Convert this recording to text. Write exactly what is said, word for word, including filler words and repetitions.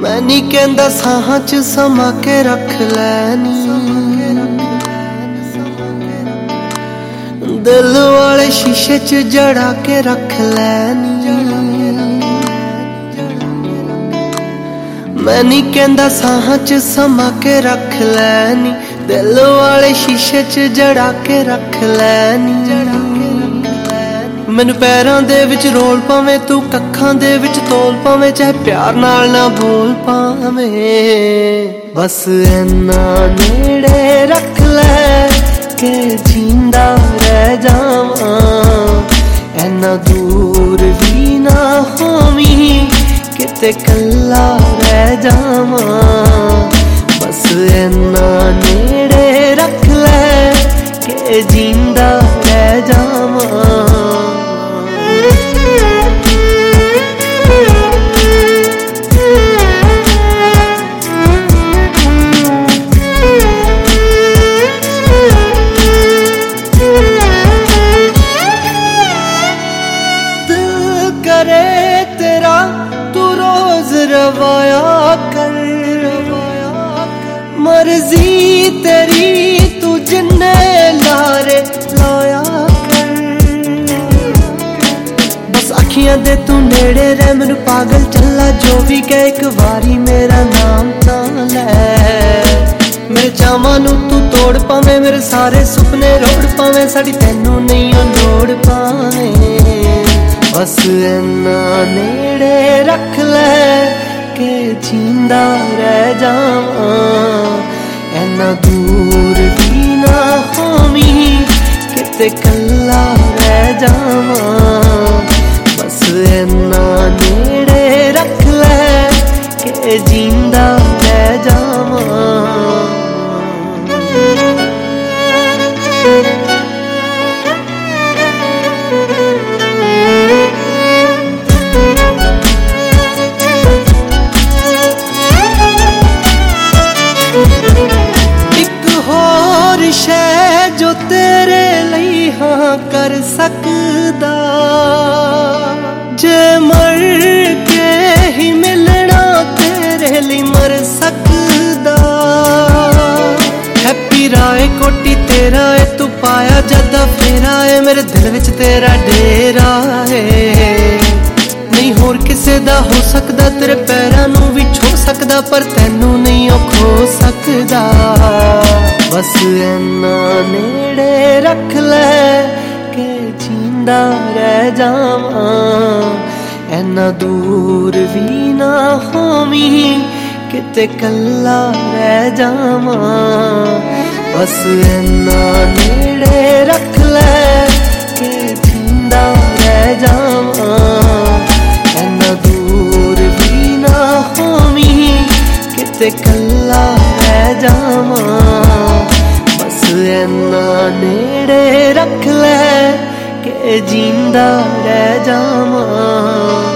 मैं नहीं कहंदा साहां च समा के रख लैनी, दिल वाले शीशे च जड़ा के रख लैनी। मैं नहीं कहंदा साहां च समा के रख लैनी, दिल वाले शीशे च जड़ा के रख लैनी। मैनू पैरां दे विच रोल पावें तू कखां दे विच तोल पावें, चाहे प्यार नाल ना बोल पावें। बस इन्ना नेड़े रख लै के जींदा रह जावां, इन्ना दूर भी ना होवीं किते कल्ला रह जावां। बस इन्ना नेड़े रख लै के जींदा रह जावां। करे तेरा तू रोज रवाया कर, मर्जी तेरी तू जिन्ने लारे लाया कर। बस अखियां दे तू नेड़े रह, मैनू पागल चला जो भी कहे, एक बारी मेरा नाम ना लै। मेरे चावां नू तू तोड़ पावें, मेरे सारे सुपने रोड़ पावें, साड़ी तैनू नहीं लोड़ पावें। बस इन्ना नेड़े रख लै के जींदा रह जावां, इन्ना दूर भी ना होवीं किते कल्ला रह जावां। बस इन्ना नेड़े रख लै के जींदा रह जावां। शै जो तेरे लई हाँ कर सकदा, जे मर के ही मिलना तेरे लिए मर सकदा। हैप्पी राय कोटी तेरा है, तू पाया जदा फेरा है, मेरे दिल विच तेरा डेरा है। नहीं होर किसे दा हो सकदा, तेरे पैरां नू भी छो सकदा, पर तैनू नहीं ओ खो सकदा। बस इन्ना नेड़े रख लै के जींदा रह जावां, इन्ना दूर भी ना होवीं किते कल्ला रह जावां। बस इन्ना नेड़े रख लै के जींदा रह जावां, इन्ना दूर भी ना होवीं किते कल्ला रह जावां। बस इन्ना नेड़े रख लै के जींदा रह जावां।